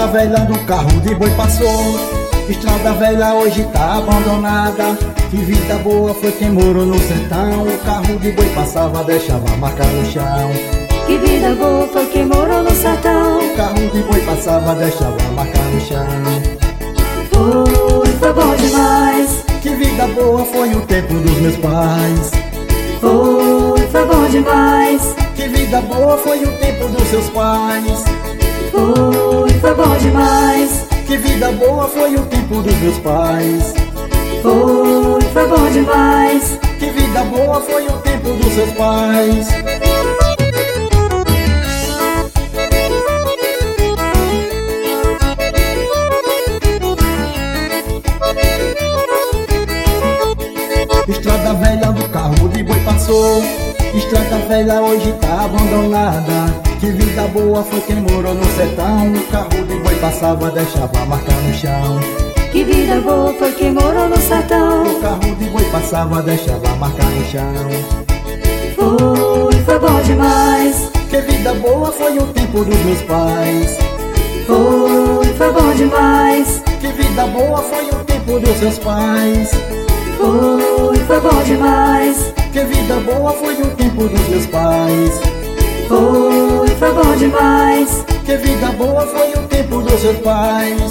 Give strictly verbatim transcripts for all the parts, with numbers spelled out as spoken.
Estrada velha do carro de boi passou. Estrada velha hoje tá abandonada. Que vida boa foi quem morou no sertão. O carro de boi passava, deixava a marca no chão. Que vida boa foi quem morou no sertão. O carro de boi passava, deixava a marca no chão. Foi, foi bom demais. Que vida boa foi o tempo dos meus pais. Foi, foi bom demais. Que vida boa foi o tempo dos seus pais. Foi, foi bom demais. Que vida boa foi o tempo dos meus pais. Foi, foi bom demais. Que vida boa foi o tempo dos seus pais. Estrada velha do carro de boi passou. Estrada velha hoje tá abandonada. Que vida boa foi quem morou no sertão. O carro de boi passava, deixava a marca no chão. Que vida boa foi quem morou no sertão. O carro de boi passava, deixava a marca no chão. Foi, foi bom demais. Que vida boa foi o tempo dos meus pais. Foi, foi bom demais. Que vida boa foi o tempo dos seus pais. Foi, foi bom demais. Que vida boa foi o tempo dos meus pais. Foi, foi bom demais. Que vida boa foi o tempo dos seus pais.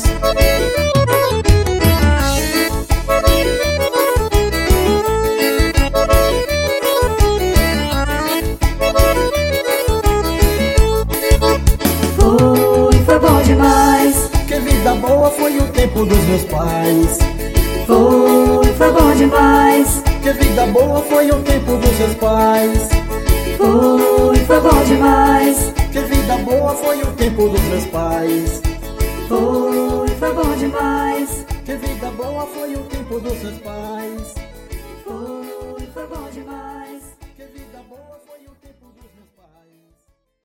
Foi, foi bom demais. Que vida boa foi o tempo dos meus pais. Foi, foi bom demais. Que vida boa foi o tempo dos seus pais. Foi, foi bom demais. Que vida boa foi o tempo dos meus pais. Foi, foi bom demais. Que vida boa foi o tempo dos seus pais.